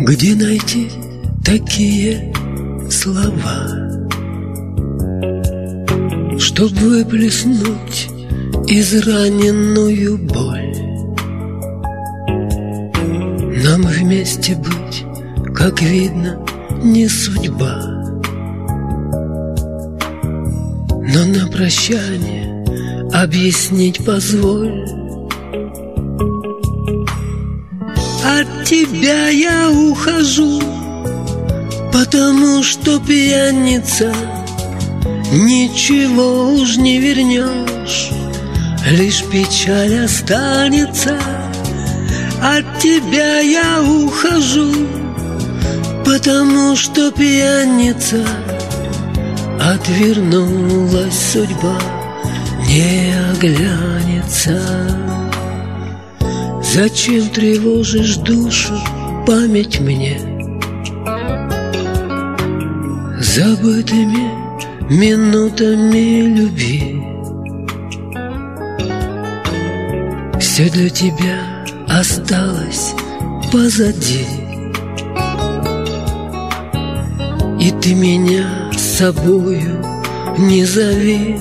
Где найти такие слова, чтоб выплеснуть израненную боль? Нам вместе быть, как видно, не судьба, но на прощание объяснить позволь. От тебя я ухожу, потому что пьяница, ничего уж не вернешь, лишь печаль останется. От тебя я ухожу, потому что пьяница, отвернулась судьба, не оглянется. Зачем тревожишь душу, память мне забытыми минутами любви? Все для тебя осталось позади, и ты меня с собою не зови.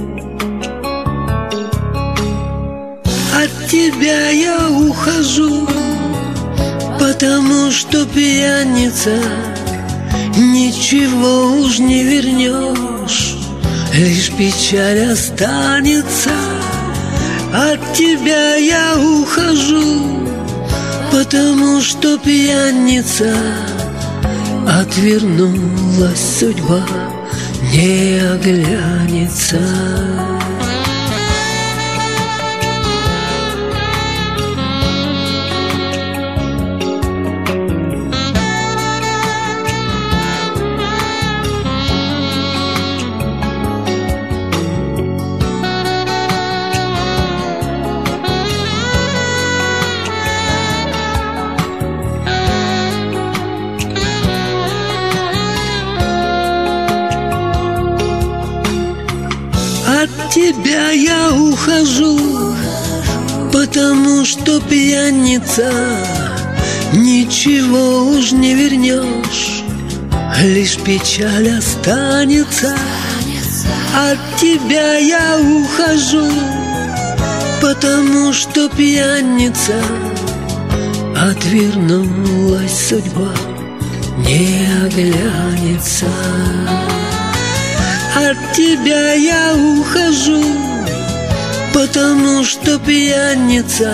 От тебя я ухожу, потому что пьяница, ничего уж не вернешь, лишь печаль останется. От тебя я ухожу, потому что пьяница, отвернулась судьба, не оглянется. От тебя я ухожу, потому что пьяница, ничего уж не вернешь, лишь печаль останется. От тебя я ухожу, потому что пьяница, отвернулась судьба, не оглянется. От тебя я ухожу, потому что пьяница,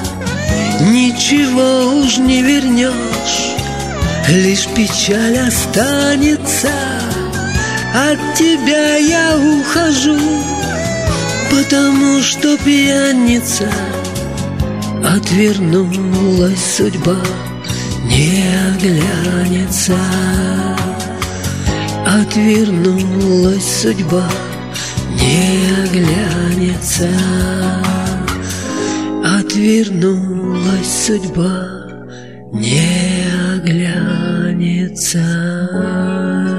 ничего уж не вернешь, лишь печаль останется. От тебя я ухожу, потому что пьяница, отвернулась судьба, не оглянется. Отвернулась судьба, не оглянется. Отвернулась судьба, не оглянется.